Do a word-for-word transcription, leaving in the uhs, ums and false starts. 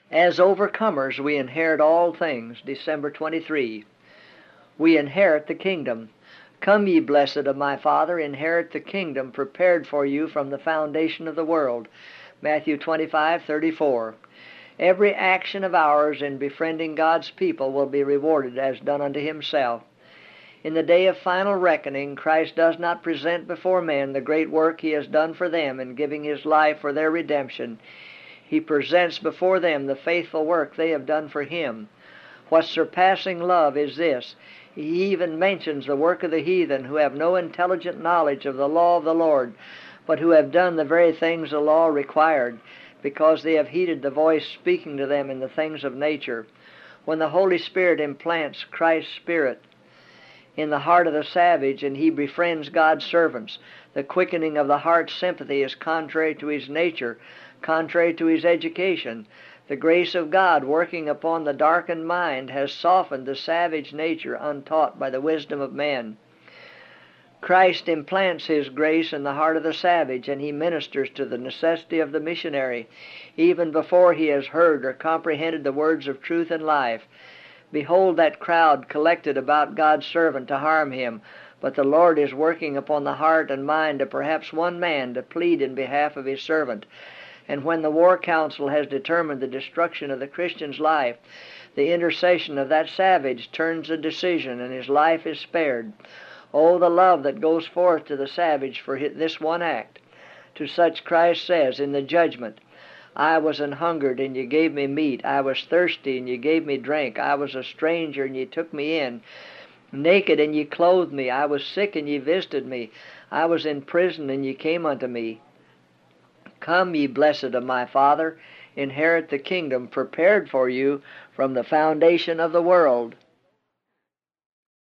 As overcomers, we inherit all things. December twenty-third. We inherit the kingdom. Come, ye blessed of my Father, inherit the kingdom prepared for you from the foundation of the world. Matthew twenty-five thirty-four. Every action of ours in befriending God's people will be rewarded as done unto himself. In the day of final reckoning, Christ does not present before men the great work he has done for them in giving his life for their redemption. He presents before them the faithful work they have done for him. What surpassing love is this! He even mentions the work of the heathen who have no intelligent knowledge of the law of the Lord, but who have done the very things the law required, because they have heeded the voice speaking to them in the things of nature. When the Holy Spirit implants Christ's Spirit in the heart of the savage, and he befriends God's servants, the quickening of the heart's sympathy is contrary to his nature, contrary to his education. The grace of God working upon the darkened mind has softened the savage nature untaught by the wisdom of men. Christ implants his grace in the heart of the savage, and he ministers to the necessity of the missionary, even before he has heard or comprehended the words of truth and life. Behold that crowd collected about God's servant to harm him, but the Lord is working upon the heart and mind of perhaps one man to plead in behalf of his servant. And when the war council has determined the destruction of the Christian's life, the intercession of that savage turns the decision, and his life is spared. Oh, the love that goes forth to the savage for this one act! To such Christ says in the judgment, I was an hungered, and ye gave me meat. I was thirsty, and ye gave me drink. I was a stranger, and ye took me in. Naked, and ye clothed me. I was sick, and ye visited me. I was in prison, and ye came unto me. Come, ye blessed of my Father, inherit the kingdom prepared for you from the foundation of the world.